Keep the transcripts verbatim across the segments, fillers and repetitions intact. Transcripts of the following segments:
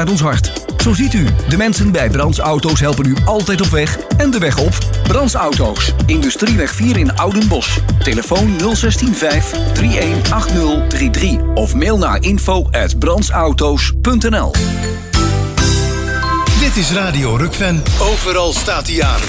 uit ons hart. Zo ziet u, de mensen bij Brands Auto's helpen u altijd op weg en de weg op. Brands Auto's, Industrieweg vier in Oudenbosch. Telefoon nul zes vijf drie een acht nul drie drie of mail naar info at brandsauto's punt n l. Dit is Radio Rukven. Overal staat hij aan.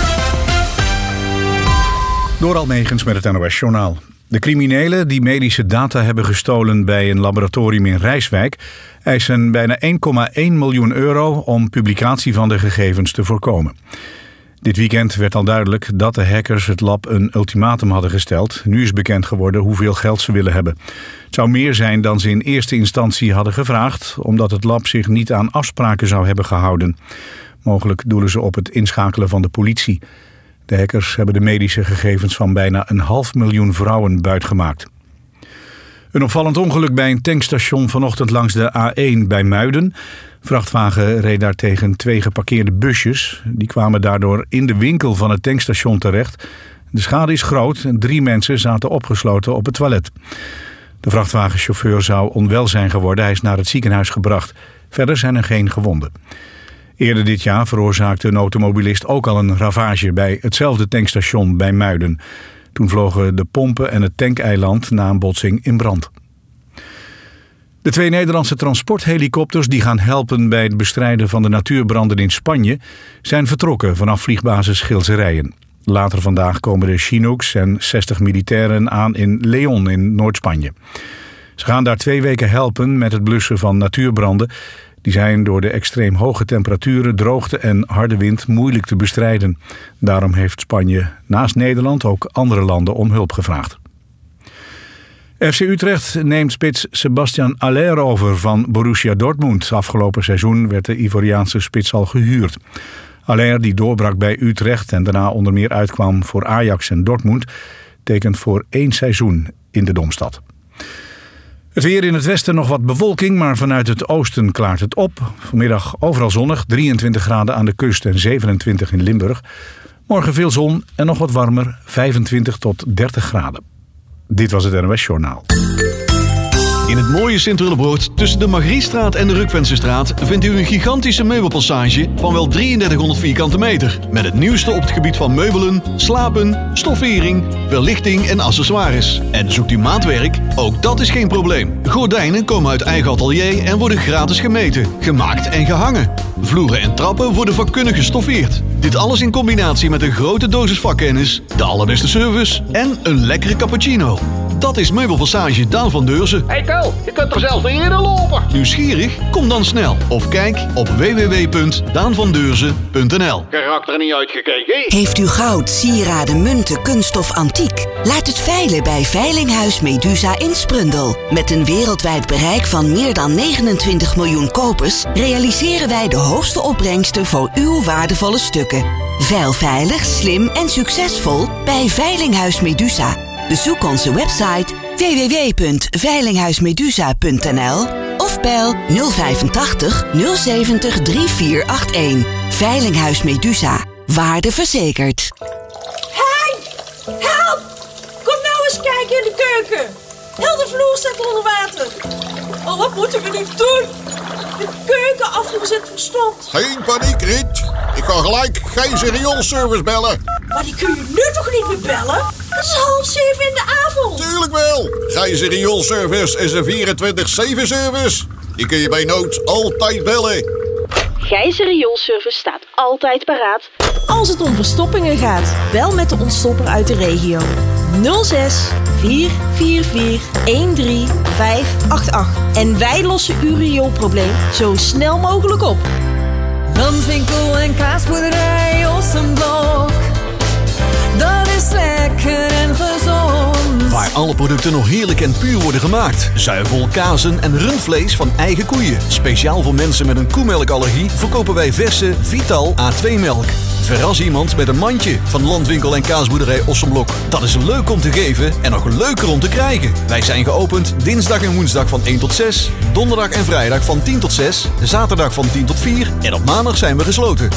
Door Almegens met het N O S-journaal. De criminelen die medische data hebben gestolen bij een laboratorium in Rijswijk eisen bijna één komma één miljoen euro om publicatie van de gegevens te voorkomen. Dit weekend werd al duidelijk dat de hackers het lab een ultimatum hadden gesteld. Nu is bekend geworden hoeveel geld ze willen hebben. Het zou meer zijn dan ze in eerste instantie hadden gevraagd, omdat het lab zich niet aan afspraken zou hebben gehouden. Mogelijk doelen ze op het inschakelen van de politie. De hackers hebben de medische gegevens van bijna een half miljoen vrouwen buitgemaakt. Een opvallend ongeluk bij een tankstation vanochtend langs de A één bij Muiden. Vrachtwagen reed daar tegen twee geparkeerde busjes. Die kwamen daardoor in de winkel van het tankstation terecht. De schade is groot en drie mensen zaten opgesloten op het toilet. De vrachtwagenchauffeur zou onwel zijn geworden. Hij is naar het ziekenhuis gebracht. Verder zijn er geen gewonden. Eerder dit jaar veroorzaakte een automobilist ook al een ravage bij hetzelfde tankstation bij Muiden. Toen vlogen de pompen en het tankeiland na een botsing in brand. De twee Nederlandse transporthelikopters die gaan helpen bij het bestrijden van de natuurbranden in Spanje zijn vertrokken vanaf vliegbasis Schilserijen. Later vandaag komen de Chinooks en zestig militairen aan in León in Noord-Spanje. Ze gaan daar twee weken helpen met het blussen van natuurbranden. Die zijn door de extreem hoge temperaturen, droogte en harde wind moeilijk te bestrijden. Daarom heeft Spanje naast Nederland ook andere landen om hulp gevraagd. F C Utrecht neemt spits Sebastian Haller over van Borussia Dortmund. Afgelopen seizoen werd de Ivoriaanse spits al gehuurd. Haller, die doorbrak bij Utrecht en daarna onder meer uitkwam voor Ajax en Dortmund, tekent voor één seizoen in de Domstad. Het weer in het westen nog wat bewolking, maar vanuit het oosten klaart het op. Vanmiddag overal zonnig, drieëntwintig graden aan de kust en zevenentwintig in Limburg. Morgen veel zon en nog wat warmer, vijfentwintig tot dertig graden. Dit was het N O S-journaal. In het mooie Sint-Willebroord tussen de Margriestraat en de Rukvensestraat vindt u een gigantische meubelpassage van wel drieëndertighonderd vierkante meter. Met het nieuwste op het gebied van meubelen, slapen, stoffering, verlichting en accessoires. En zoekt u maatwerk? Ook dat is geen probleem. Gordijnen komen uit eigen atelier en worden gratis gemeten, gemaakt en gehangen. Vloeren en trappen worden vakkundig gestoffeerd. Dit alles in combinatie met een grote dosis vakkennis, de allerbeste service en een lekkere cappuccino. Dat is Meubelpassage Daan van Deurzen. Hey Kel, je kunt er zelfs niet eerder lopen. Nieuwsgierig? Kom dan snel. Of kijk op w w w punt daan van deurzen punt n l. Geraakt er niet uitgekeken. Heeft u goud, sieraden, munten, kunststof, antiek? Laat het veilen bij Veilinghuis Medusa in Sprundel. Met een wereldwijd bereik van meer dan negenentwintig miljoen kopers realiseren wij de hoogste opbrengsten voor uw waardevolle stukken. Veil veilig, slim en succesvol bij Veilinghuis Medusa. Bezoek onze website w w w punt veilinghuismedusa punt n l of bel nul vijfentachtig nul zeventig drie vier acht een. Veilinghuis Medusa. Waarde verzekerd. Hey! Help! Kom nou eens kijken in de keuken. Heel de vloer staat onder water. Oh, wat moeten we nu doen? De keuken afgezet verstomd. Geen paniek, Riet. Ik kan gelijk Gijzer rioolservice bellen. Maar die kun je nu toch niet meer bellen? Het is half zeven in de avond. Tuurlijk wel. Gijzer rioolservice is een vierentwintig zeven service. Die kun je bij nood altijd bellen. Gijzer rioolservice staat altijd paraat. Als het om verstoppingen gaat, bel met de ontstopper uit de regio. nul zes vier vier vier een drie vijf acht acht. En wij lossen uw rioolprobleem zo snel mogelijk op. Landwinkel en kaasboerderij Ossenblok. Dat is lekker en gezond. Waar alle producten nog heerlijk en puur worden gemaakt. Zuivel, kazen en rundvlees van eigen koeien. Speciaal voor mensen met een koemelkallergie verkopen wij verse Vital A twee melk. Verras iemand met een mandje van Landwinkel en kaasboerderij Ossenblok. Dat is leuk om te geven en nog leuker om te krijgen. Wij zijn geopend dinsdag en woensdag van één tot zes. Donderdag en vrijdag van tien tot zes. Zaterdag van tien tot vier. En op maandag zijn we gesloten.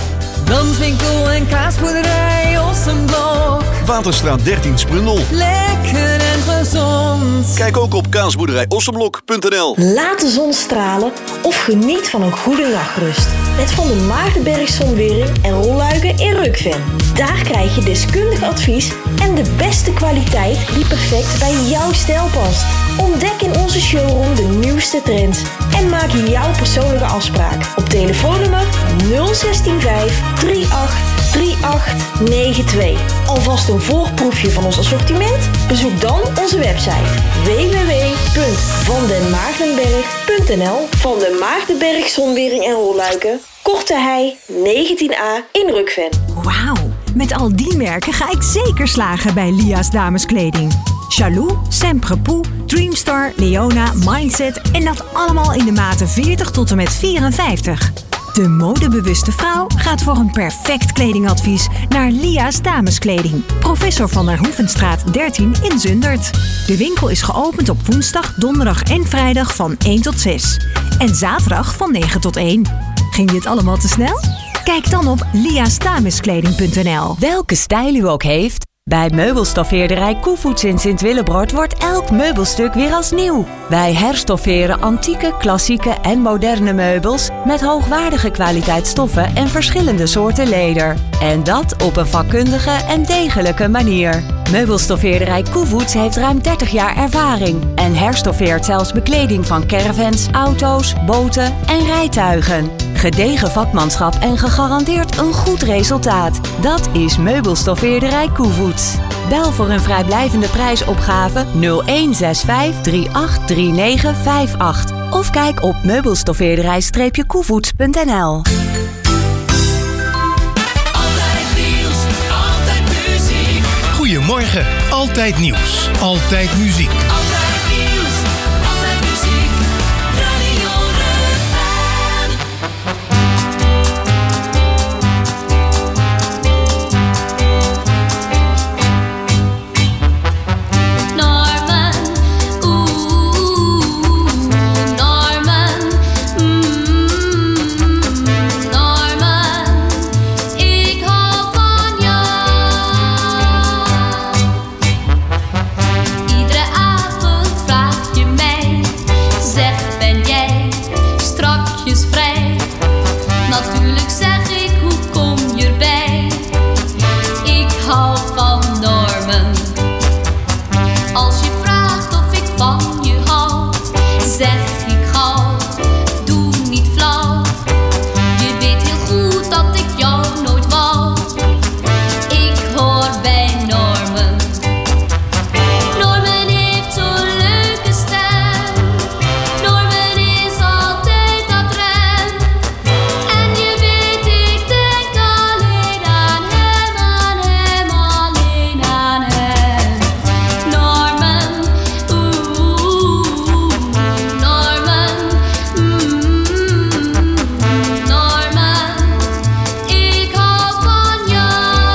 Landwinkel en kaasboerderij Ossenblok. Waterstraat dertien Sprundel. Lekker en gezond. Kijk ook op kaasboerderij ossenblok punt n l. Laat de zon stralen of geniet van een goede nachtrust. Met Van der Maagdenberg Zonwering en rolluiken in Rukven. Daar krijg je deskundig advies en de beste kwaliteit die perfect bij jouw stijl past. Ontdek in onze showroom de nieuwste trends en maak jouw persoonlijke afspraak op telefoonnummer nul zestien vijf drieëntachtig drieëntachtig negenentwintig. Alvast een voorproefje van ons assortiment? Bezoek dan onze website w w w punt van den maagdenberg punt n l. Van den Maagdenberg Zonwering en Rolluiken, Korte Hei negentien a in Rukven. Wauw, met al die merken ga ik zeker slagen bij Lia's dameskleding. Chalou, Semprepoux, Dreamstar, Leona, Mindset en dat allemaal in de maten veertig tot en met vierenvijftig. De modebewuste vrouw gaat voor een perfect kledingadvies naar Lia's dameskleding. Professor van der Hoevenstraat dertien in Zundert. De winkel is geopend op woensdag, donderdag en vrijdag van één tot zes. En zaterdag van negen tot één. Ging dit allemaal te snel? Kijk dan op lia's dameskleding punt n l. Welke stijl u ook heeft, bij meubelstoffeerderij Koevoets in Sint-Willebrord wordt elk meubelstuk weer als nieuw. Wij herstofferen antieke, klassieke en moderne meubels met hoogwaardige kwaliteit stoffen en verschillende soorten leder. En dat op een vakkundige en degelijke manier. Meubelstoffeerderij Koevoets heeft ruim dertig jaar ervaring en herstoffeert zelfs bekleding van caravans, auto's, boten en rijtuigen. Gedegen vakmanschap en gegarandeerd een goed resultaat. Dat is Meubelstoffeerderij Koevoets. Bel voor een vrijblijvende prijsopgave nul een zes vijf drie acht drie negen vijf acht of kijk op meubelstoffeerderij koevoets punt n l. Goedemorgen, altijd nieuws, altijd muziek. Altijd nieuws, altijd muziek. Radio Rukven. Norman, oeh, Norman, mm, Norman, ik hou van jou. Iedere avond vraag je mij, zeg ben jij strakjes vrij? Natuurlijk zeg ik, hoe kom je erbij? Ik hou van Norman. Als je vraagt of ik van je hou, zeg ik gauw, doe niet flauw. Je weet heel goed dat ik jou nooit wou. Ik hoor bij Norman. Norman heeft zo'n leuke stem. Norman is altijd ad rem. En je weet, ik denk alleen aan hem, aan hem, alleen aan hem. Norman, oeh, Norman, mm, Norman, ik hou van jou.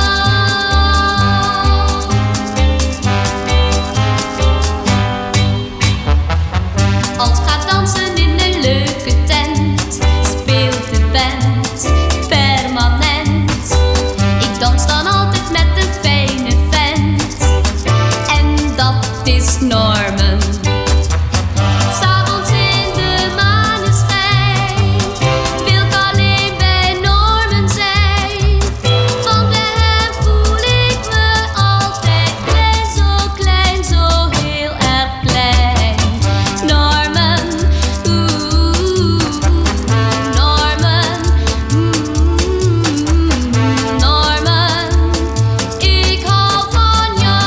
Als gaat dansen in een leuke tent, speelt de band permanent. Ik dans dan altijd met een fijne vent, en dat is Norman. S'avonds in de maneschijn wil ik alleen bij Norman zijn. Want bij hem voel ik me altijd klein, zo klein, zo heel erg klein. Norman, oeh, Norman, mm, Norman, ik hou van jou.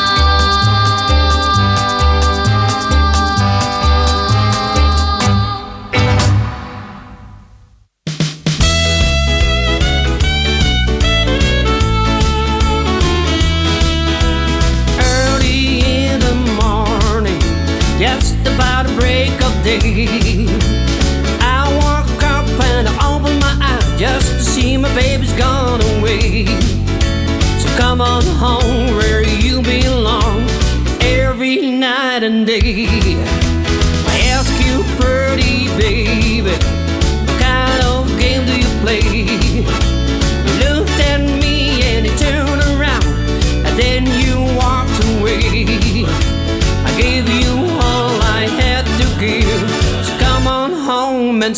Early in the morning, just about to break of day, I woke up and I opened my eyes just to see my baby's gone away. So come on home where you belong every night and day. I ask you, pretty baby, what kind of game do you play? You looked at me and you turned around, and then you walked away.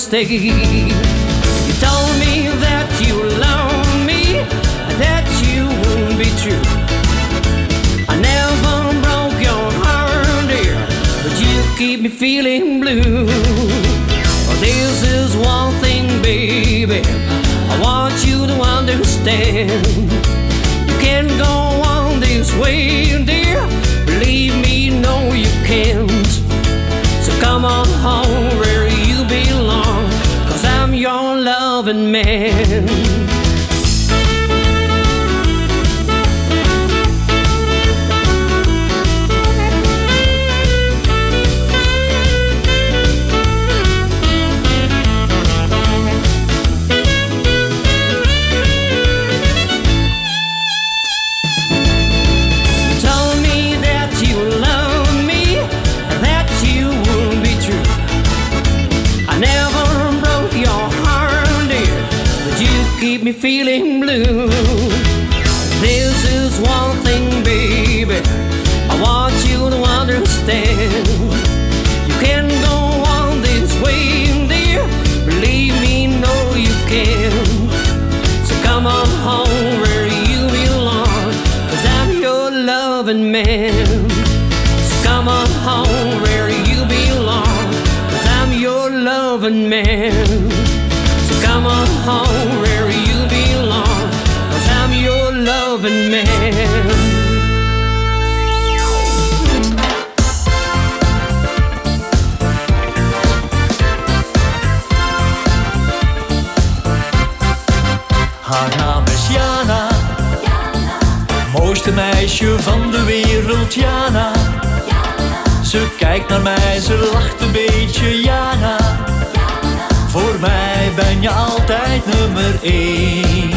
mistake. You told me that you love me, that you won't be true. I never broke your heart, dear, but you keep me feeling blue. Well, this is one thing, baby, I want you to understand. You can't go on this way, dear, believe me, no you can't. So come on home where you belong, 'cause I'm your loving man. Keep me feeling blue. This is one thing, baby, I want you to understand. You can't go on this way, dear, believe me, no you can't. So come on home where you belong, 'cause I'm your loving man. So come on home where you belong, 'cause I'm your loving man. Come on home where you belong, 'cause I'm your loving man. Haar naam is Jana, mooiste meisje van de wereld, Jana. Ze kijkt naar mij, ze lacht een beetje, Jana. Voor mij ben je altijd nummer één.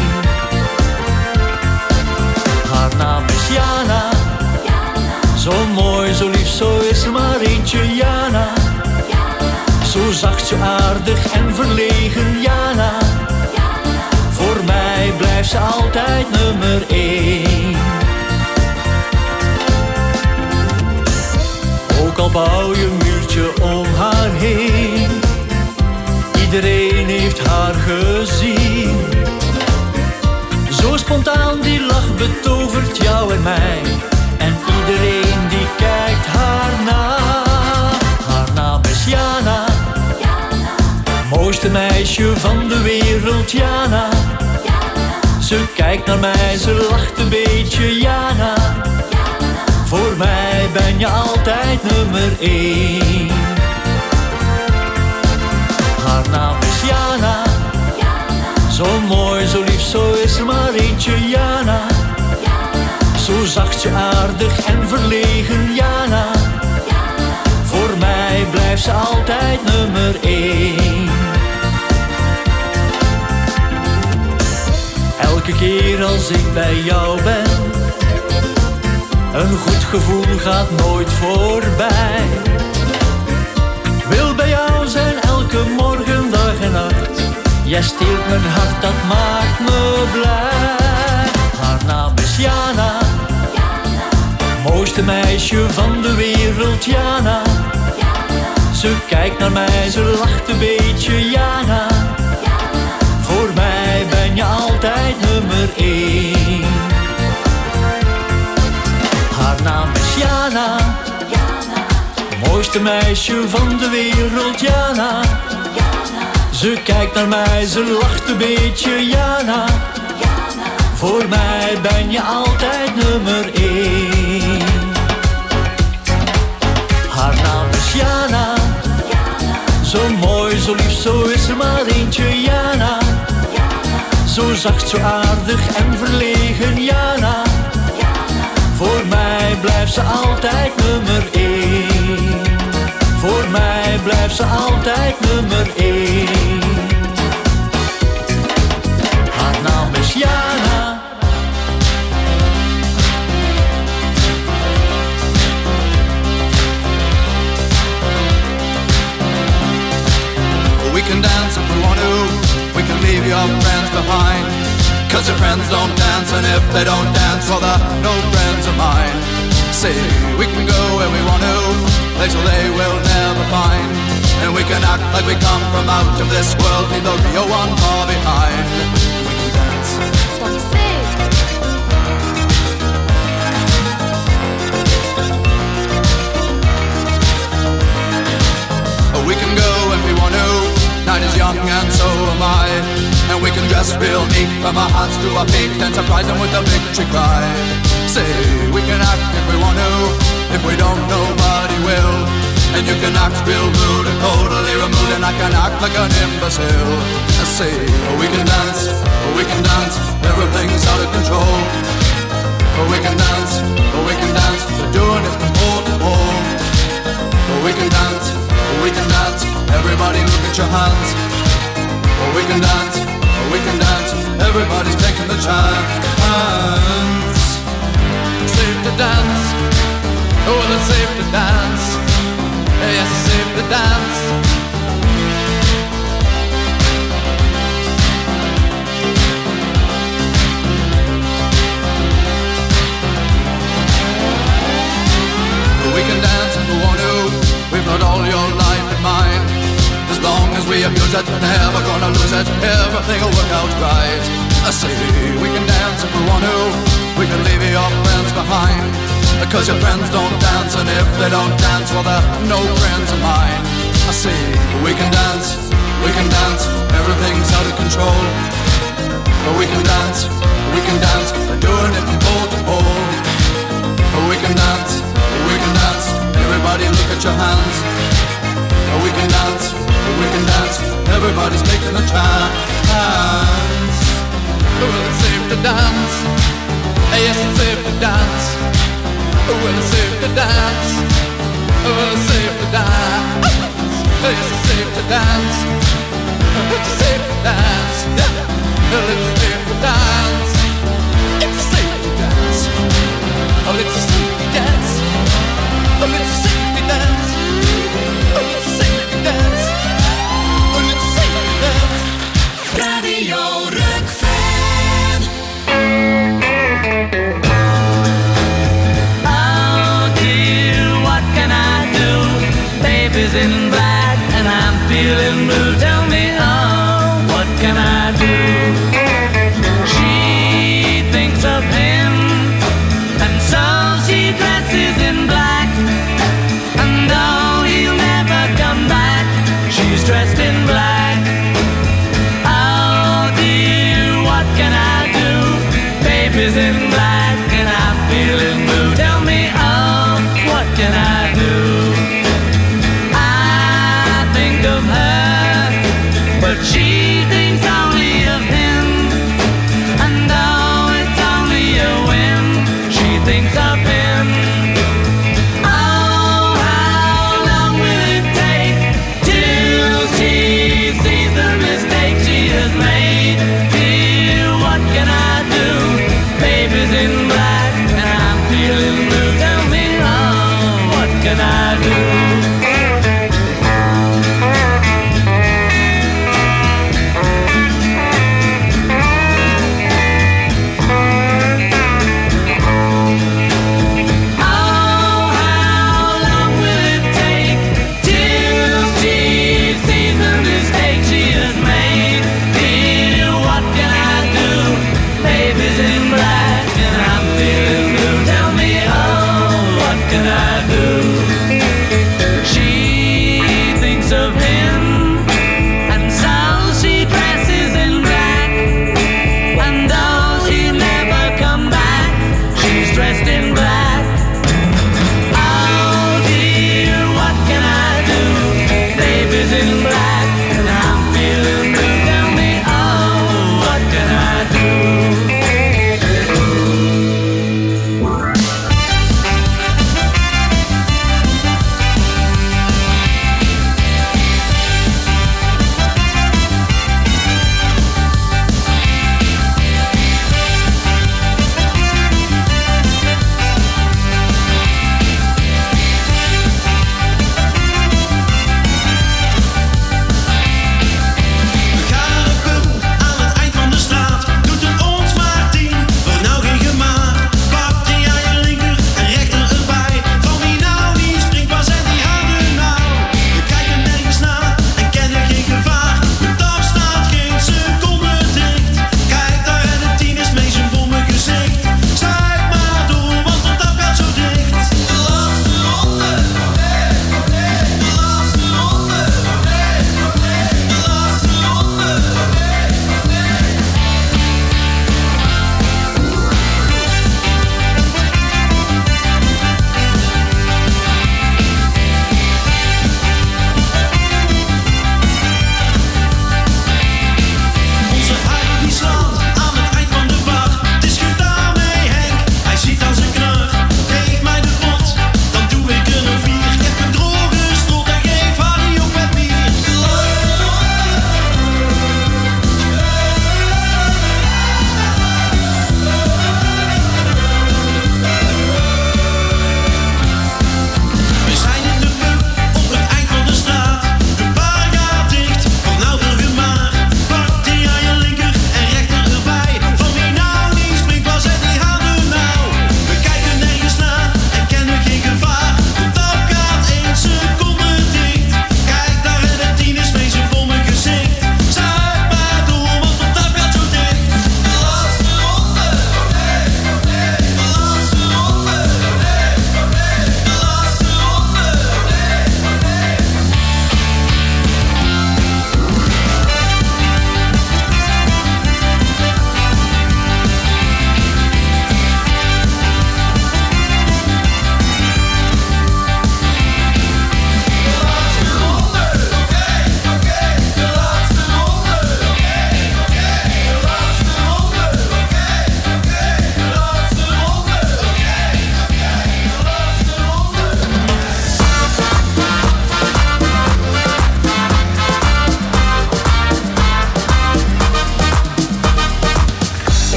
Haar naam is Jana, zo mooi, zo lief, zo is er maar eentje, Jana. Zo zacht, zo aardig en verlegen, Jana. Voor mij blijft ze altijd nummer één. Ook al bouw je een muurtje om haar heen, iedereen heeft haar gezien. Zo spontaan die lach betovert jou en mij, en iedereen die kijkt haar na. Haar naam is Jana, mooiste meisje van de wereld, Jana. Ze kijkt naar mij, ze lacht een beetje, Jana. Voor mij ben je altijd nummer één. Haar naam is Jana, zo mooi, zo lief, zo is er maar eentje, Jana. Zo zacht, zo aardig en verlegen, Jana. Voor mij blijft ze altijd nummer één. Elke keer als ik bij jou ben, een goed gevoel gaat nooit voorbij. Wil bij jou zijn elke morgen, dag en nacht. Jij steelt mijn hart, dat maakt me blij. Haar naam is Jana, mooiste meisje van de wereld, Jana. Ze kijkt naar mij, ze lacht een beetje, Jana. Voor mij ben je altijd nummer één. Haar naam is Jana, mooiste meisje van de wereld, Jana. Ze kijkt naar mij, ze lacht een beetje, Jana. Voor mij ben je altijd nummer één. Haar naam is Jana, zo mooi, zo lief, zo is er maar eentje, Jana. Zo zacht, zo aardig en verlegen, Jana. Voor mij blijft ze altijd nummer één. Voor mij blijft ze altijd nummer één. Haar naam is Jana. We can dance if we want to. We can leave your friends behind. Cause your friends don't dance, and if they don't dance, well they're no friends of mine. See, we can go where we want to, places they will never find. And we can act like we come from out of this world, leave the real one far behind. We can dance. We can go if we want to, night is young and so am I. And we can dress real neat from our hearts to our feet and surprise them with a victory cry. Say, we can act if we want to, if we don't nobody will. And you can act real rude and totally removed, and I can act like an imbecile. I say, we can dance, we can dance, everything's out of control. We can dance, we can dance, we're doing it from pole to pole. We can dance, we can dance, everybody look at your hands. We can dance, we can dance, everybody's taking the chance. Safe to dance, oh it's safe to dance. Yes, it's safe to dance. We can dance if we want to, we've got all your life in mind. As long as we abuse it, never gonna lose it, everything will work out right. I say, we can dance if we want to, we can leave your friends behind. Because your friends don't dance, and if they don't dance, well they're no friends of mine. I say, we can dance, we can dance, everything's out of control. But we can dance, we can dance, we're doing it from pole to pole. But we can dance, we can dance, everybody look at your hands. But we can dance, we can dance, everybody's taking a chance. Well, it's safe to dance, yes it's safe to dance. Well, it's safe to dance. Well, it's safe to dance. Yes, it's safe to dance. It's safe to dance. Well, it's safe to dance. It's safe to dance. Oh, it's safe to dance. Oh, it's safe to dance. Oh, it's safe to dance. Oh, it's safe to dance. Radio Rock-fan. Baby's in black and I'm feeling blue. Tell me, oh, what can I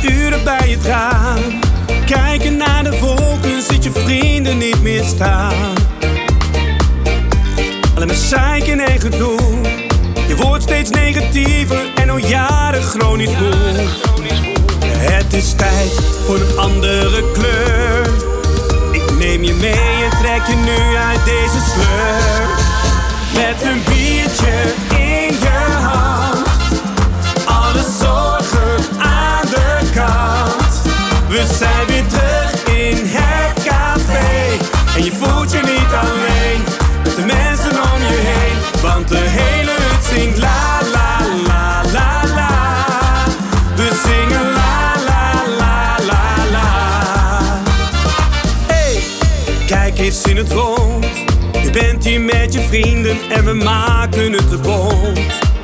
uren bij het raam. Kijken naar de wolken, ziet je vrienden niet meer staan. Alleen maar zeiken en gedoe. Je wordt steeds negatiever en al jaren chronisch moe. Het is tijd voor een andere kleur. Ik neem je mee en trek je nu uit deze sleur. Met een biertje in je hand. Alle zorgen aan de kant. We zijn weer terug in het café. En je voelt je niet alleen. Met de mensen om je heen. Want de hele hut zingt la la la la la. We zingen la la la la la. Hey, kijk eens in het rond. Je bent hier met je vrienden en we maken het te bond.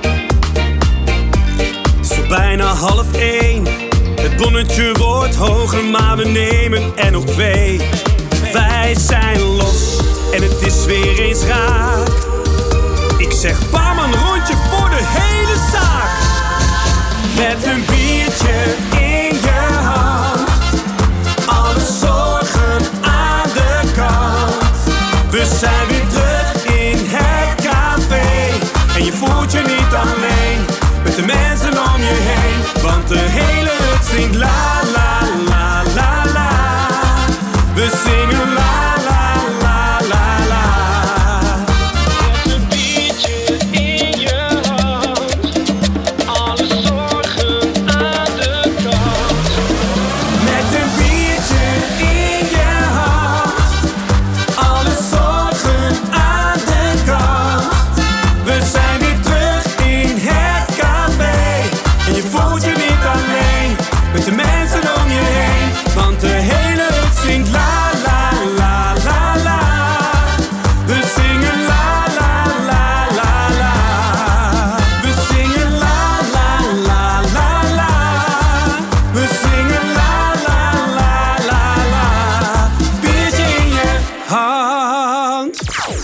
Het is al bijna half één. Het bonnetje wordt hoger, maar we nemen er nog twee. Wij zijn los en het is weer eens raak. Ik zeg bam, een rondje voor de hele zaak. Met een biertje in je hand. Alle zorgen aan de kant. We zijn weer terug in het café. En je voelt je niet alleen. Met de mensen om je heen. Want de hele hut zingt la la la la la. We zingen la la la la la. Met een biertje in je hand. Alle zorgen aan de kant. Met een biertje in je hand. Alle zorgen aan de kant. We zijn weer terug in het café. En je voelt je niet alleen. Met de mensen om je heen. Want de hele hut zingt la la la la la. We zingen la la la la la. We zingen la la la la la. We zingen la la la la la. Biertje in je hand.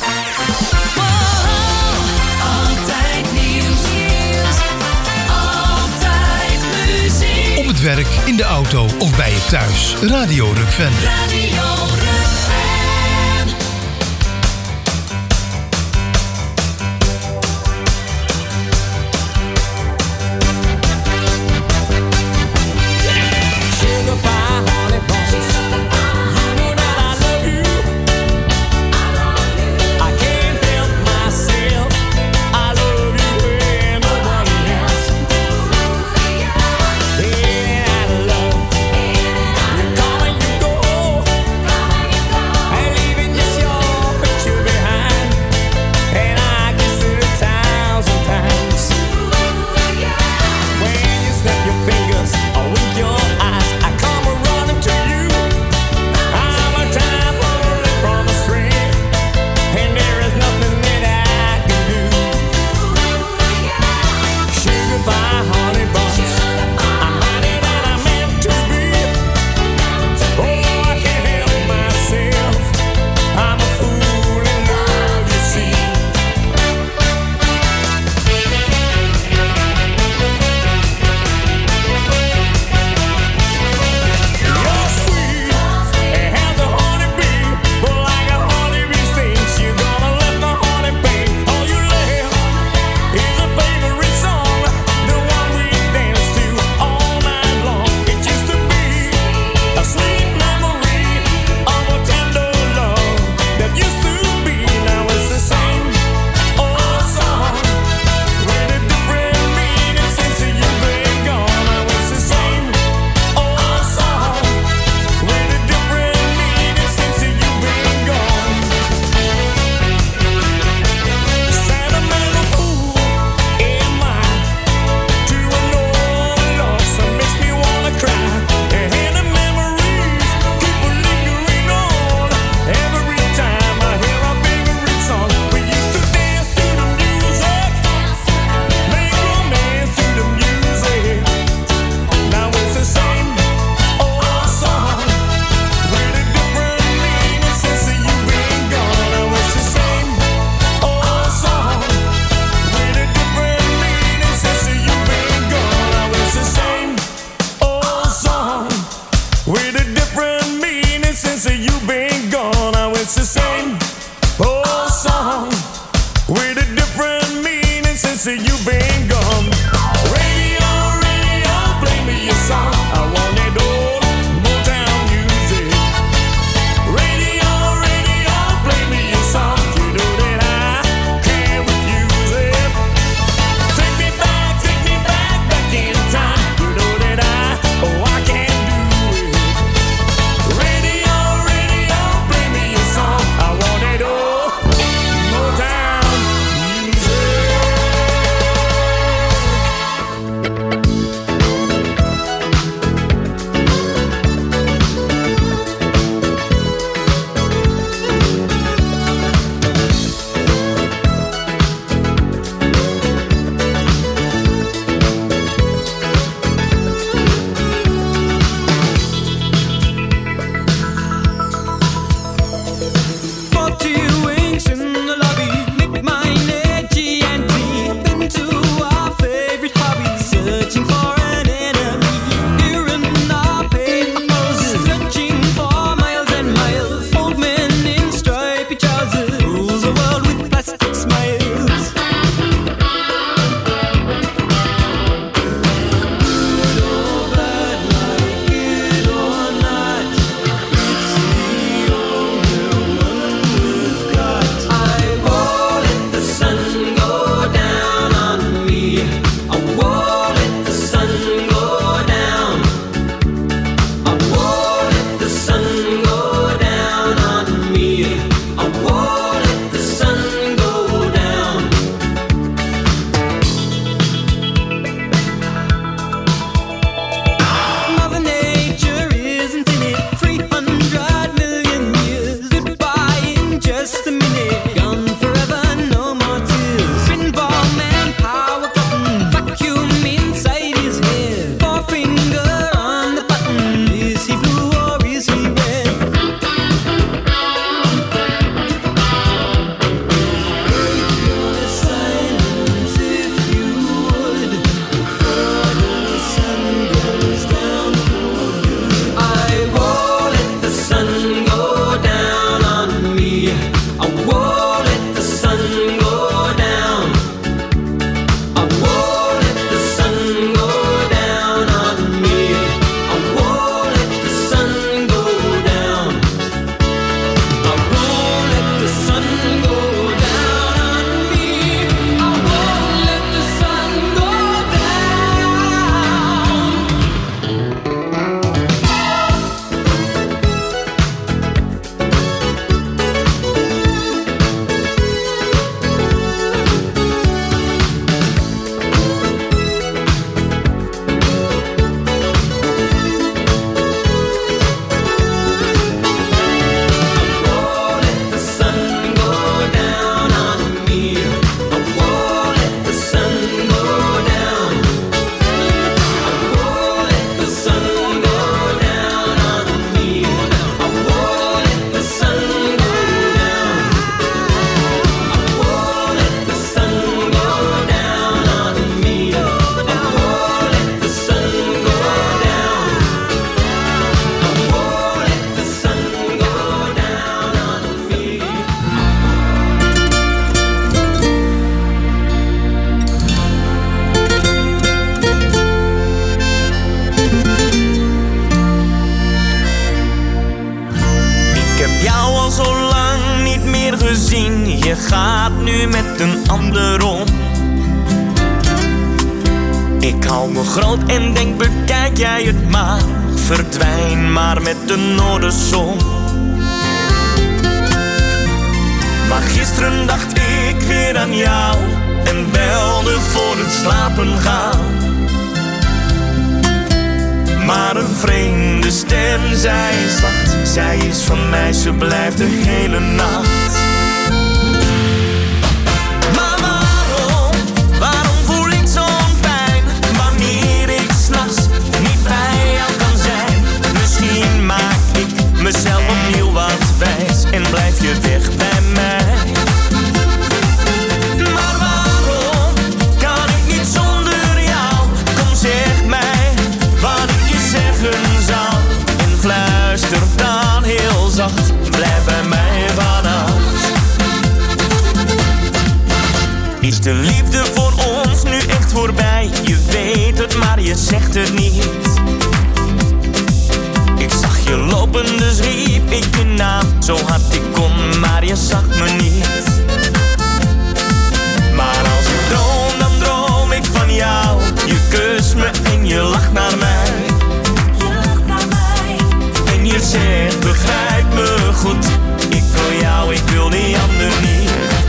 Altijd nieuws, altijd muziek. Op het werk, in de auto of bij je thuis. Radio Rukven. Radio Rukven. Sugar pie, honey buns. You know that I love you. I can't help myself. I love you and nobody else. Yeah, I love. You come and you go. gaat nu met een ander om. Ik hou me groot en denk, bekijk jij het maar. Verdwijn maar met de noorderzon. Maar gisteren dacht ik weer aan jou en belde voor het slapen gaan. Maar een vreemde stem zei zacht, zij is van mij, ze blijft de hele nacht. Maar waarom, waarom voel ik zo'n pijn, wanneer ik s'nachts niet bij jou kan zijn? Misschien maak ik mezelf opnieuw wat wijs en blijf je weg bij mij. Maar waarom kan ik niet zonder jou? Kom, zeg mij wat ik je zeggen zal. En fluister dan heel zacht, blijf bij mij vannacht. Is de liefde voor ons nu echt voorbij? Je weet het, maar je zegt het niet. Ik zag je lopen, dus riep ik je naam zo hard ik kon, maar je zag me niet. Maar als ik droom, dan droom ik van jou. Je kust me en je lacht naar mij. Je lacht naar mij. En je zegt, begrijp me goed. Ik wil jou, ik wil die ander niet.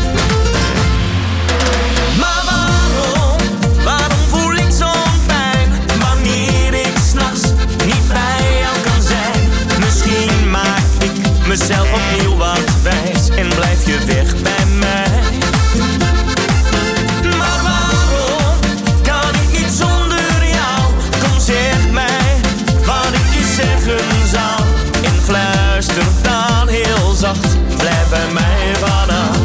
Maar waarom, waarom voel ik zo'n pijn, wanneer ik s'nachts niet bij jou kan zijn? Misschien maak ik mezelf opnieuw wat wijs en blijf je weg bij mij. Maar waarom kan ik niet zonder jou? Kom, zeg mij wat ik je zeggen zal. En fluister dan heel zacht, blijf bij mij vannacht.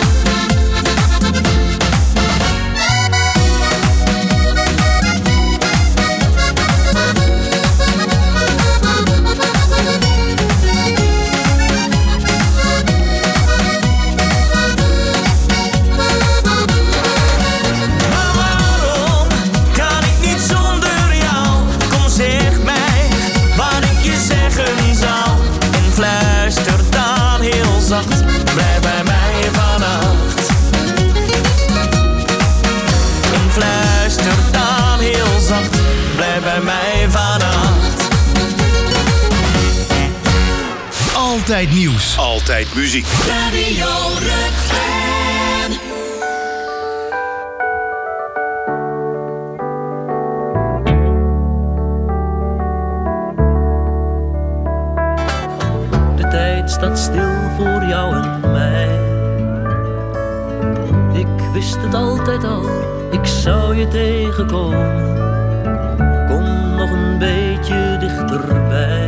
Blijf bij mij vannacht. En fluister dan heel zacht, blijf bij mij vannacht. Altijd nieuws. Altijd muziek. Radio Rukven. De tijd staat stil voor jou en mij. Ik wist het altijd al, ik zou je tegenkomen. Kom nog een beetje dichterbij.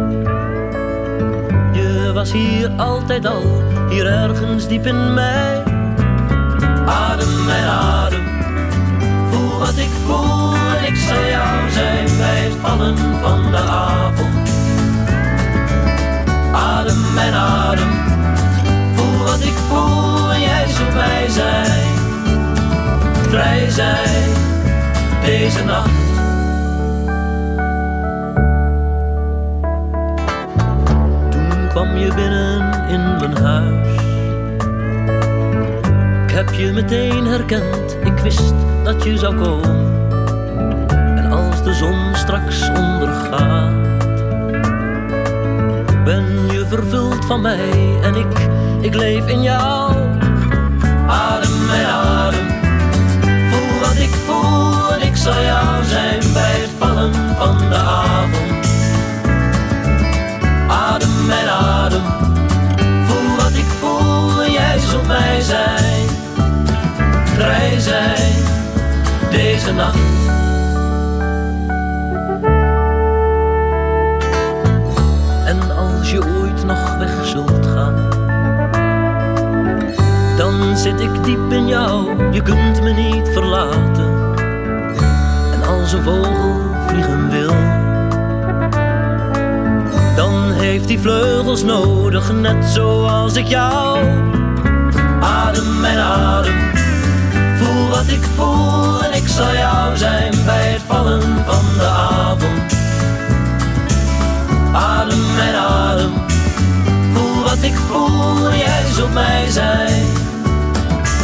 Je was hier altijd al, hier ergens diep in mij. Adem mijn adem, voel wat ik voel en ik zal jou zijn bij het vallen van de avond. Adem mijn adem, voel wat ik voel en jij zult mij zijn. Vrij zijn, deze nacht. Toen kwam je binnen in mijn huis. Ik heb je meteen herkend, ik wist dat je zou komen. En als de zon straks ondergaat, ben je vervuld van mij en ik, ik leef in jou. Adem mijn adem, voel wat ik voel en ik zal jou zijn bij het vallen van de avond. Adem mijn adem, voel wat ik voel en jij zult mij zijn. Vrij zijn, deze nacht. Als je ooit nog weg zult gaan, dan zit ik diep in jou, je kunt me niet verlaten. En als een vogel vliegen wil, dan heeft hij vleugels nodig, net zoals ik jou. Adem mijn adem, voel wat ik voel en ik zal jou zijn bij het vallen van de avond. Adem mijn adem, voel wat ik voel en jij zult mij zijn.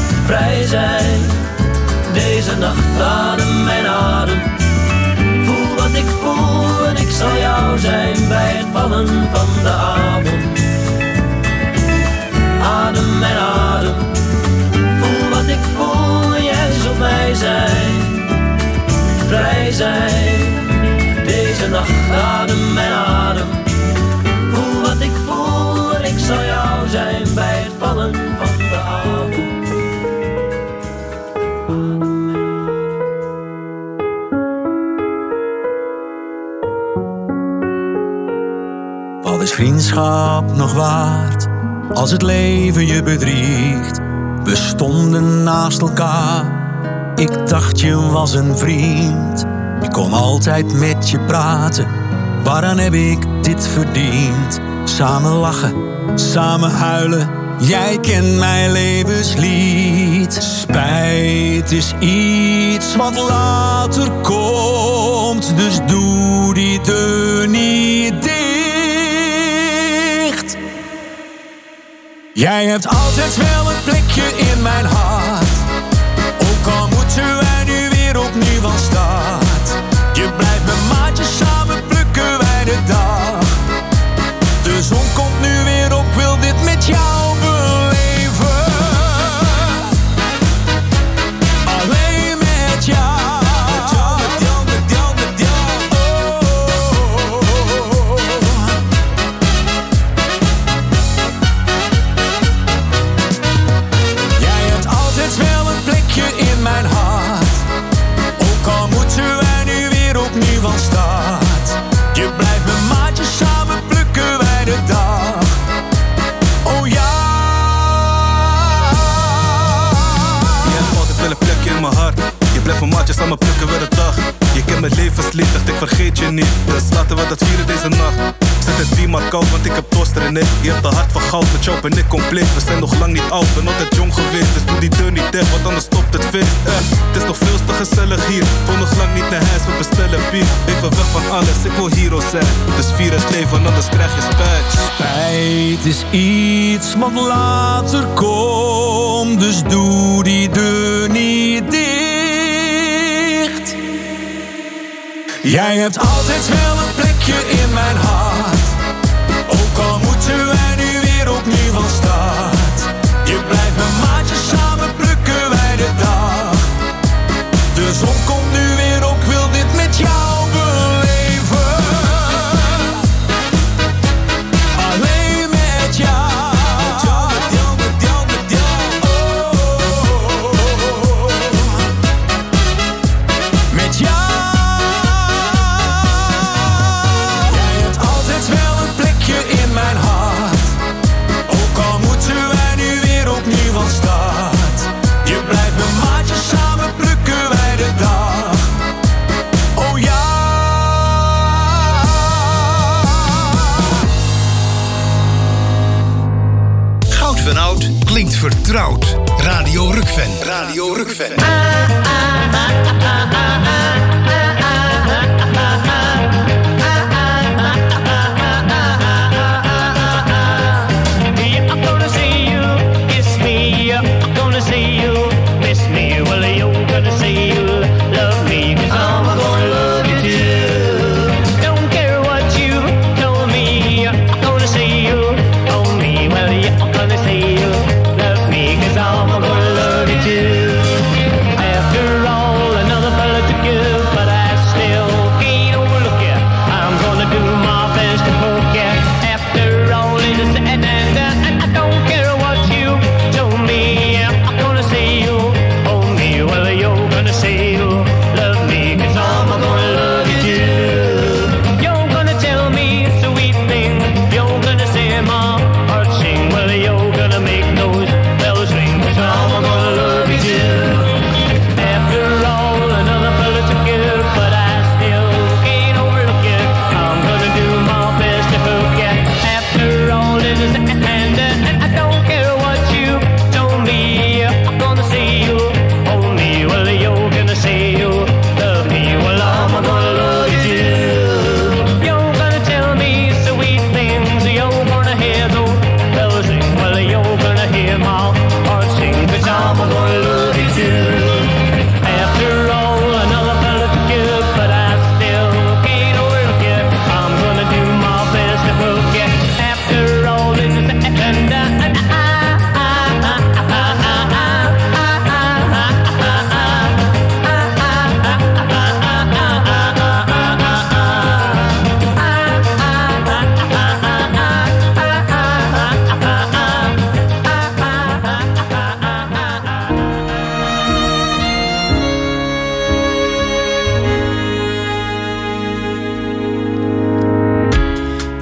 wij zijn. Deze nacht adem mijn adem. Voel wat ik voel en ik zal jou zijn bij het vallen van de avond. Wat is vriendschap nog waard als het leven je bedriegt? We stonden naast elkaar, ik dacht je was een vriend. Ik kon altijd met je praten, waaraan heb ik dit verdiend? Samen lachen, samen huilen, jij kent mijn levenslied. Spijt is iets wat later komt, dus doe die deur niet dicht. Jij hebt altijd wel een plekje in mijn hart, ook al moeten wij nu weer opnieuw van start. Je blijft mijn maatje, samen plukken wij de dag. De zon komt nu weer op, wil dit met jou beleven. Alleen met jou. Met jou, met jou, met jou, met jou. Oh, oh, oh. Jij hebt altijd wel een plekje in mijn hart, ook al moeten wij nu weer opnieuw van start. Je blijft mijn maatje, samen plukken wij de dag. Oh ja. Je hebt altijd wel een plekje in mijn hart. Je blijft mijn maatje, samen plukken we de dag. Je kent mijn levenslied, dacht ik vergeet je niet. Dus laten we dat vieren deze nacht. Zet het team maar koud, want ik heb dorst en ik. Je hebt een hart van goud, met jou ben ik compleet. We zijn nog lang niet oud, ben altijd jong geweest. Dus doe die deur niet dicht, want anders stopt het feest. eh, Het is nog veel te gezellig hier. Wil nog lang niet naar huis, we bestellen bier. Even weg van alles, ik wil hero zijn. Dus vier het leven, anders krijg je spijt. Spijt is iets wat later komt, dus doe die deur niet dicht. Jij hebt altijd wel een plekje in mijn hart, ook al moeten wij nu weer opnieuw van start. Je blijft mijn maatje, samen plukken wij de dag. De zon komt nu weer op, wil dit met jou beleven. Alleen met jou. Met jou, met jou, met jou, met jou. Oh, oh, oh, oh. Met jou. Jij hebt altijd wel een plekje in mijn hart, ook al moeten wij nu weer opnieuw van start. Je blijft mijn maatje, samen plukken wij de dag. Oh ja. Goud van Oud klinkt vertrouwd. Radio Rukven. Radio Rukven. After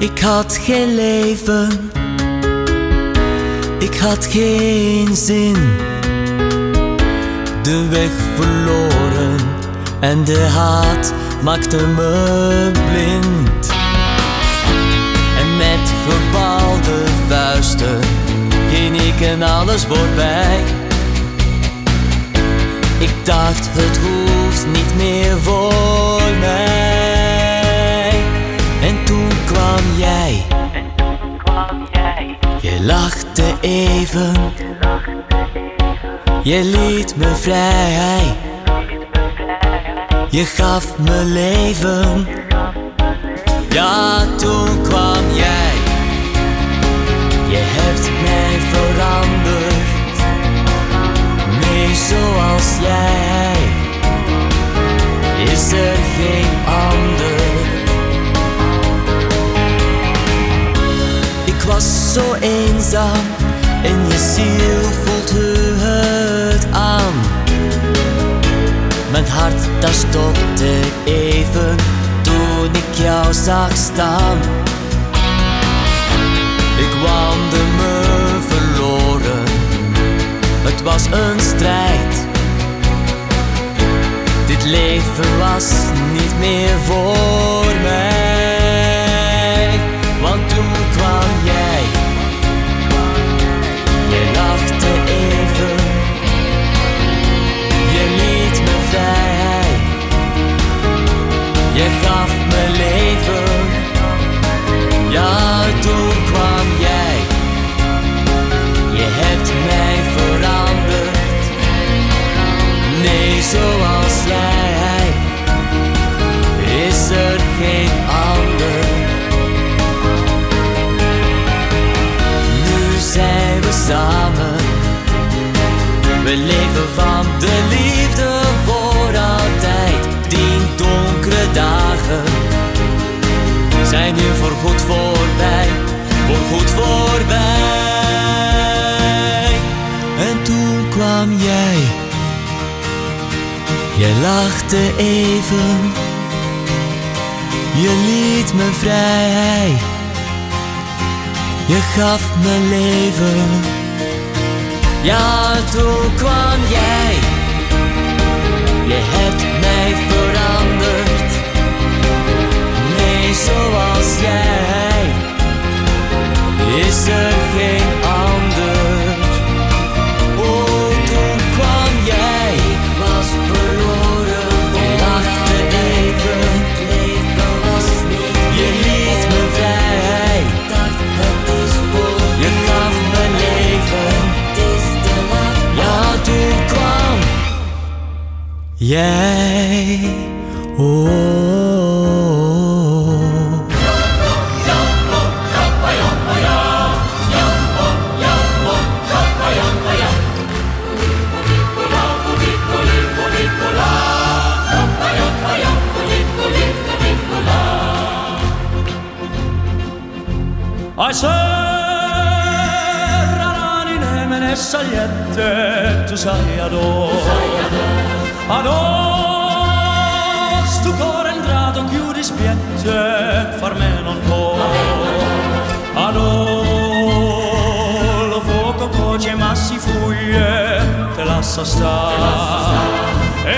Ik had geen leven, ik had geen zin. De weg verloren en de haat maakte me blind. En met gebalde vuisten ging ik en alles voorbij. Ik dacht het hoeft niet meer voor mij. En toen kwam jij, je lachte even, je liet me vrij, je gaf me leven. Ja, toen kwam jij, je hebt mij veranderd. Nee, zoals jij is er geen ander. Ik was zo eenzaam en je ziel voelde het aan. Mijn hart daar stopte even toen ik jou zag staan. Ik waande me verloren, het was een strijd. Dit leven was niet meer voor mij. Want toen kwam jij, je lachte even, je liet me vrij, je gaf me leven. Ja, toen kwam jij, je hebt mij veranderd. Nee, zoals jij is er geen ander. Nu zijn we samen, we leven van de liefde voor altijd. Die donkere dagen zijn nu voorgoed voorbij, voorgoed voorbij. En toen kwam jij, je lachte even, je liet me vrij, je gaf me leven. Ja, toen kwam jij, je hebt mij veranderd. Nee, zoals jij is er geen ander. Oh, toen kwam jij, ik was verloren. Je lachte even, het leven was niet. Je liet me vrij, dacht het is voor. Je gaf me leven, het is te laat. Ja, toen kwam jij, oh. Ai serrani nemene sagliette, tu sai adoro, adoro, stu cuore entrato chiudi spiette, far me non può, adoro, lo fuoco coce ma si fugge, te lascia stare, e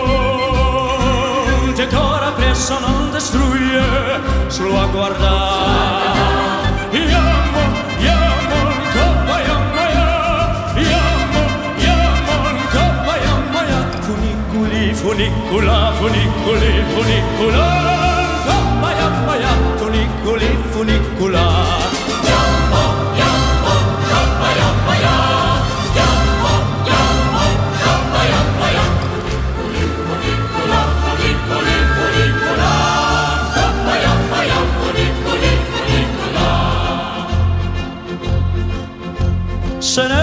non te cora presso non destrugge, solo a guardare. Yamo, yamo, coppa, yamo, yamo, yamo, coppa, yamo, funiculi, funicula, funiculi, funicula, coppa, yamo, funiculi, funicula. Yamo, yamo, coppa, yamo, yamo, yamo, coppa, yamo, funicula, funiculi, funicula, coppa, yamo, funiculi, funicula. Se ne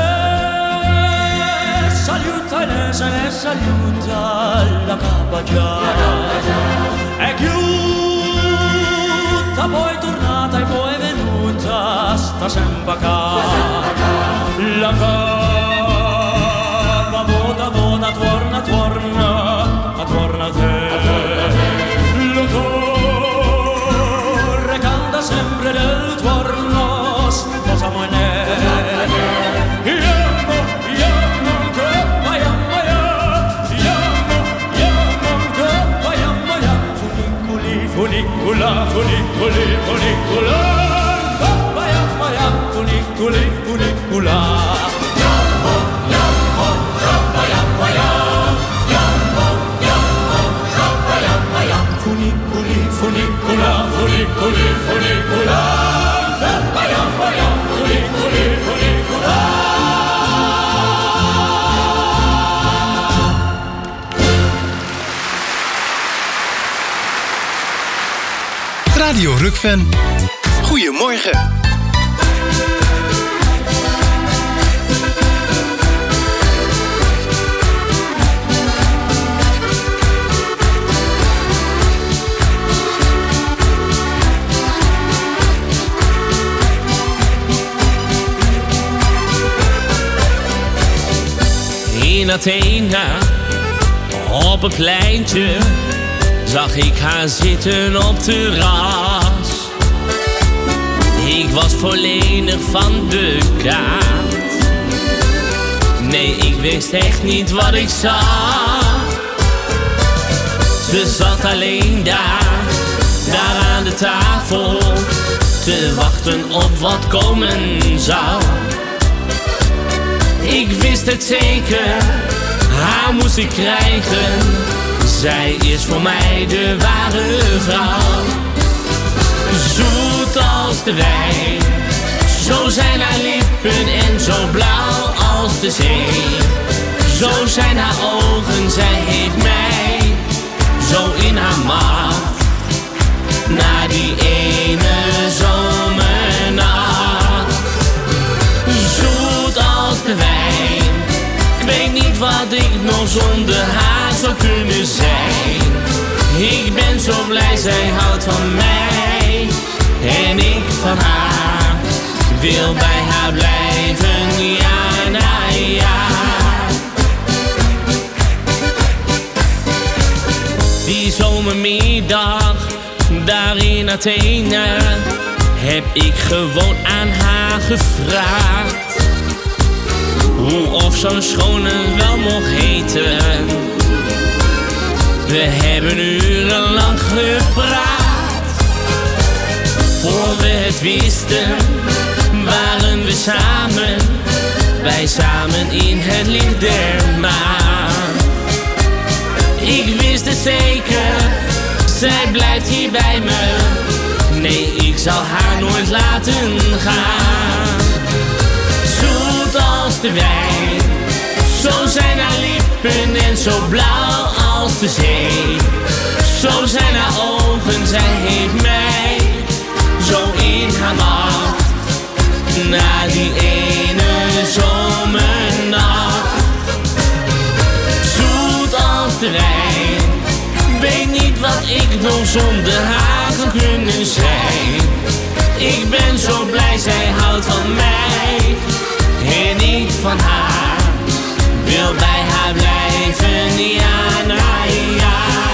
saluta e se ne saluta la capa già, è chiusa, poi tornata e poi venuta, sta sempre qua. La capa vota, vota, torna, torna, torna a te. Lo corre, canta sempre funicula, funiculi, funicula. Yappa, yappa, yappa, funiculi, funicula. Yappa, yappa, yappa, yappa, yappa, yappa, yappa, yappa, yappa. Funiculi, funicula, funiculi, funicula. Yappa, yappa, yappa, funiculi, funicula. Radio Rukven. Goedemorgen. In Athene, op een pleintje, zag ik haar zitten op terras. Ik was volledig van de kaart. Nee, ik wist echt niet wat ik zag. Ze zat alleen daar, daar aan de tafel, te wachten op wat komen zou. Ik wist het zeker, haar moest ik krijgen. Zij is voor mij de ware vrouw. Zoet als de wijn, zo zijn haar lippen en zo blauw als de zee. Zo zijn haar ogen, zij heeft mij zo in haar macht. Na die ene zomernacht. Zoet als de wijn, ik weet niet wat ik nog zonder haar zou kunnen zijn. Ik ben zo blij, zij houdt van mij en ik van haar. Wil bij haar blijven, jaar na jaar. Die zomermiddag, daar in Athene, heb ik gewoon aan haar gevraagd hoe of zo'n schone wel mocht heten. We hebben urenlang gepraat. Voor we het wisten, waren we samen. Wij samen in het licht der maan. Ik wist het zeker, zij blijft hier bij me. Nee, ik zal haar nooit laten gaan. Zoet als de wijn, zo zijn haar lippen en zo blauw als de zee. Zo zijn haar ogen, zij heeft mij zo in haar macht. Na die ene zomernacht. Zoet als de wijn, weet niet wat ik nog zonder haar zou kunnen zijn. Ik ben zo blij, zij houdt van mij en ik van haar. Wil bij haar blijven, jaar na jaar.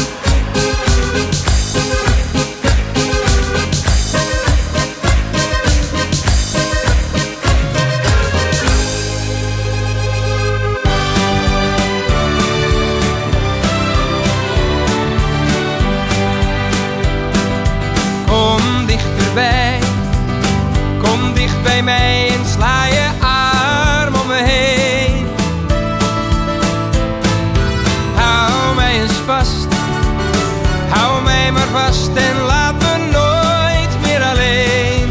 Kom dichterbij, kom dicht bij mij en sla je arm om me heen. Hou mij eens vast, hou mij maar vast en laat me nooit meer alleen.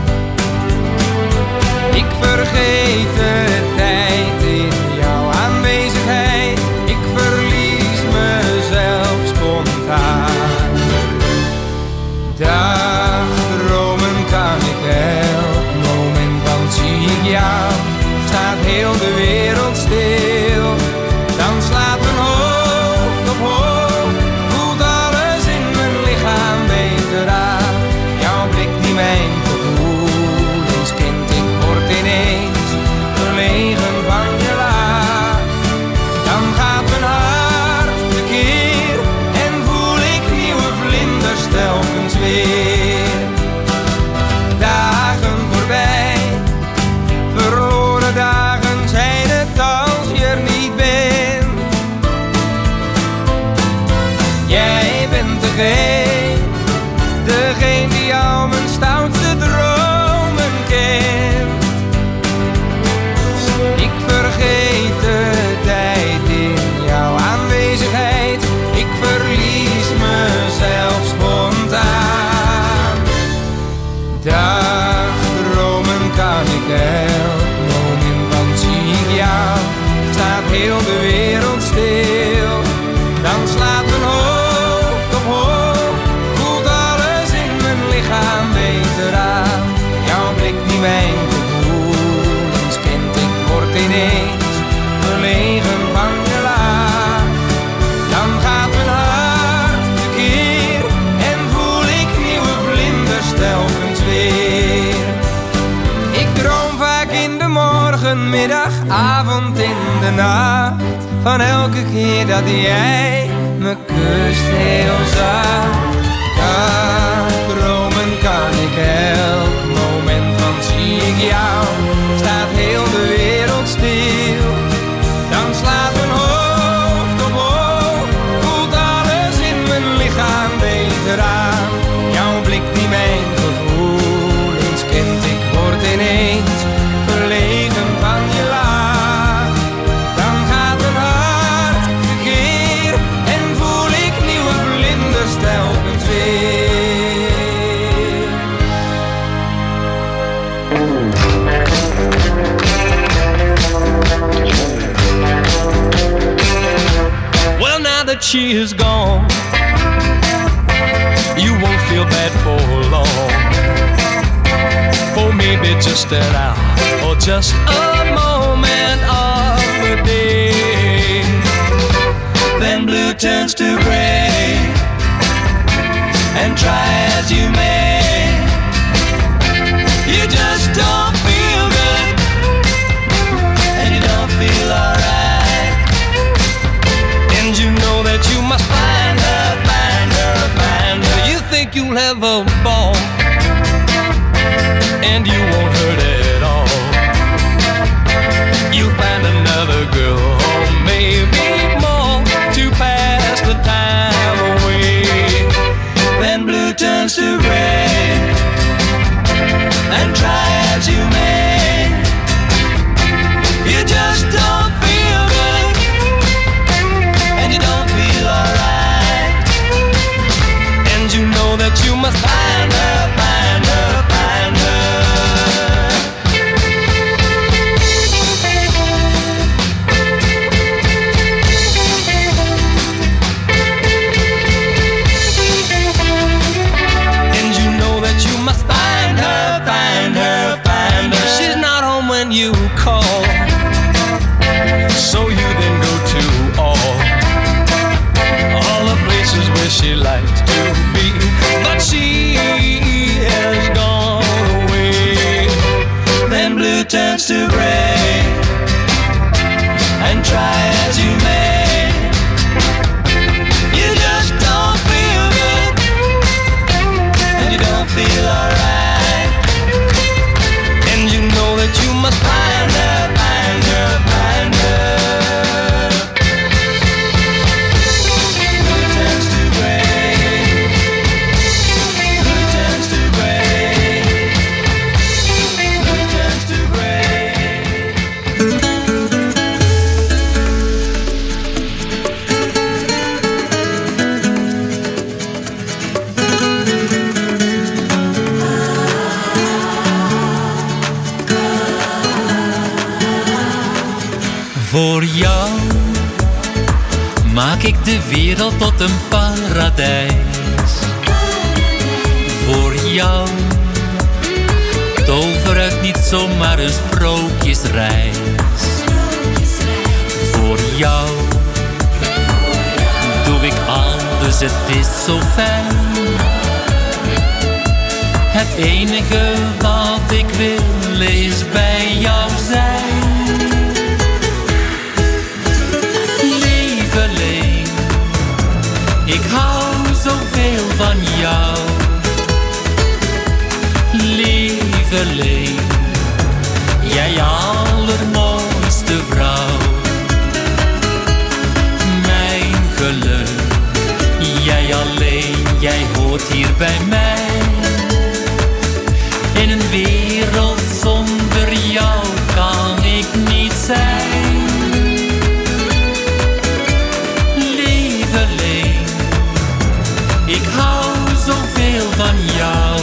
Ik vergeet de tijd in jouw aanwezigheid, ik verlies mezelf spontaan. Dagdromen kan ik elk moment van de nacht van elke keer dat jij me kust heel zacht. Kan dromen kan ik elk moment, want zie ik jou, staat heel de wereld stil. Dan slaat mijn hoofd op hoog, voelt alles in mijn lichaam beter aan. Jouw blik die mijn gevoelens kent, ik word ineens verlegen van je laag. Dan gaat mijn hart tekeer en voel ik nieuwe vlinders telkens weer. Well, now that she is gone, you won't feel bad for long. For maybe just an hour or just a moment of the day. Then blue turns to gray, and try as you may, you just don't feel good, and you don't feel alright. And you know that you must find her, find her, find her. You think you'll have a ball, and you won't hurt at all. You'll find another girl, or maybe more, to pass the time away. Then blue turns to gray, and try as you may, you just don't feel good, and you don't feel alright. And you know that you must find her, find her, find her. And you know that you must find her, find her, find her. She's not home when you call, so you then go to all, all the places where she likes to be. But she has gone away. Then blue turns to gray, and try as you may, you just don't feel good, and you don't feel alright. And you know that you must find her, find her, find her. Blue turns to gray, blue turns to gray, blue turns to Voor jou maak ik de wereld tot een paradijs. Voor jou tover uit niet zomaar een sprookjesreis. Voor jou doe ik alles, het is zo fijn. Het enige wat ik wil is bij jou zijn. Ik hou zoveel van jou, lieveling, jij allermooiste vrouw. Mijn geluk, jij alleen, jij hoort hier bij mij. In een wereld zonder jou kan ik niet zijn. Ik hou zoveel van jou.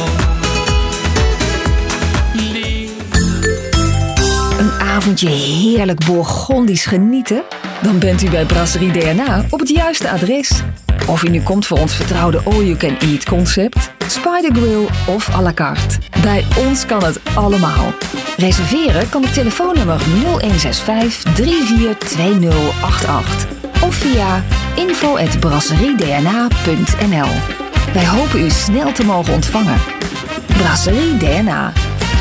Een avondje heerlijk Bourgondisch genieten? Dan bent u bij Brasserie D N A op het juiste adres. Of u nu komt voor ons vertrouwde all-you-can-eat concept, Spider Grill of à la carte. Bij ons kan het allemaal. Reserveren kan op telefoonnummer nul een zes vijf drie vier twee nul acht acht of via info at brasserie d n a punt n l. Wij hopen u snel te mogen ontvangen. Brasserie D N A.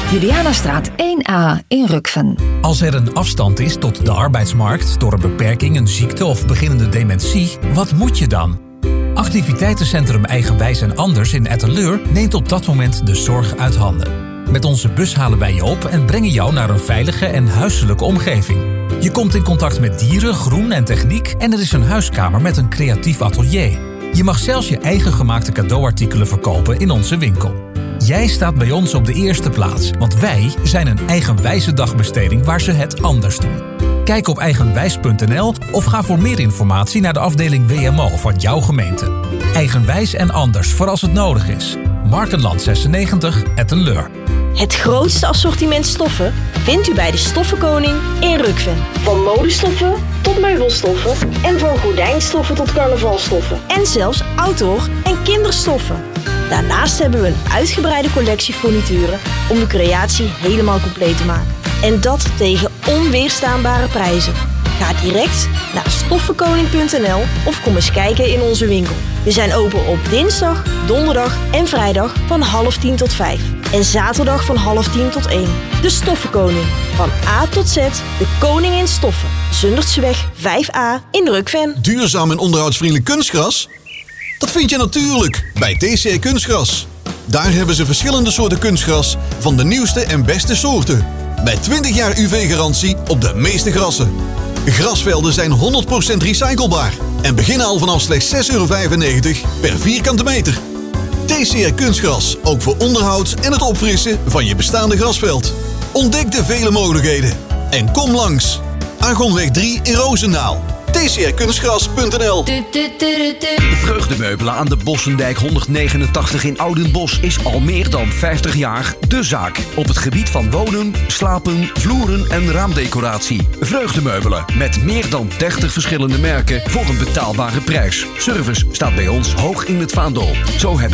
Julianastraat één A in Rukven. Als er een afstand is tot de arbeidsmarkt door een beperking, een ziekte of beginnende dementie, wat moet je dan? Activiteitencentrum Eigenwijs en Anders in Etteleur neemt op dat moment de zorg uit handen. Met onze bus halen wij je op en brengen jou naar een veilige en huiselijke omgeving. Je komt in contact met dieren, groen en techniek en er is een huiskamer met een creatief atelier. Je mag zelfs je eigen gemaakte cadeauartikelen verkopen in onze winkel. Jij staat bij ons op de eerste plaats, want wij zijn een eigenwijze dagbesteding waar ze het anders doen. Kijk op eigenwijs punt n l of ga voor meer informatie naar de afdeling W M O van jouw gemeente. Eigenwijs en Anders voor als het nodig is. Markenland zesennegentig, Etteleur. Het grootste assortiment stoffen vindt u bij de Stoffenkoning in Rukven. Van modestoffen tot meubelstoffen en van gordijnstoffen tot carnavalstoffen. En zelfs outdoor- en kinderstoffen. Daarnaast hebben we een uitgebreide collectie furnituren om de creatie helemaal compleet te maken. En dat tegen onweerstaanbare prijzen. Ga direct naar stoffenkoning punt n l of kom eens kijken in onze winkel. We zijn open op dinsdag, donderdag en vrijdag van half tien tot vijf. En zaterdag van half tien tot één. De Stoffenkoning. Van A tot Z, de koning in stoffen. Zundertseweg vijf A in Rukven. Duurzaam en onderhoudsvriendelijk kunstgras? Dat vind je natuurlijk bij T C R Kunstgras. Daar hebben ze verschillende soorten kunstgras van de nieuwste en beste soorten. Met twintig jaar U V-garantie op de meeste grassen. Grasvelden zijn honderd procent recyclebaar en beginnen al vanaf slechts zes euro vijfennegentig per vierkante meter. T C R Kunstgras, ook voor onderhoud en het opfrissen van je bestaande grasveld. Ontdek de vele mogelijkheden en kom langs. Argonweg drie in Roosendaal. T C R kunstgras punt n l. Vreugdemeubelen aan de Bossendijk honderdnegenentachtig in Oudenbosch is al meer dan vijftig jaar de zaak. Op het gebied van wonen, slapen, vloeren en raamdecoratie. Vreugdemeubelen met meer dan dertig verschillende merken voor een betaalbare prijs. Service staat bij ons hoog in het vaandel. Zo hebben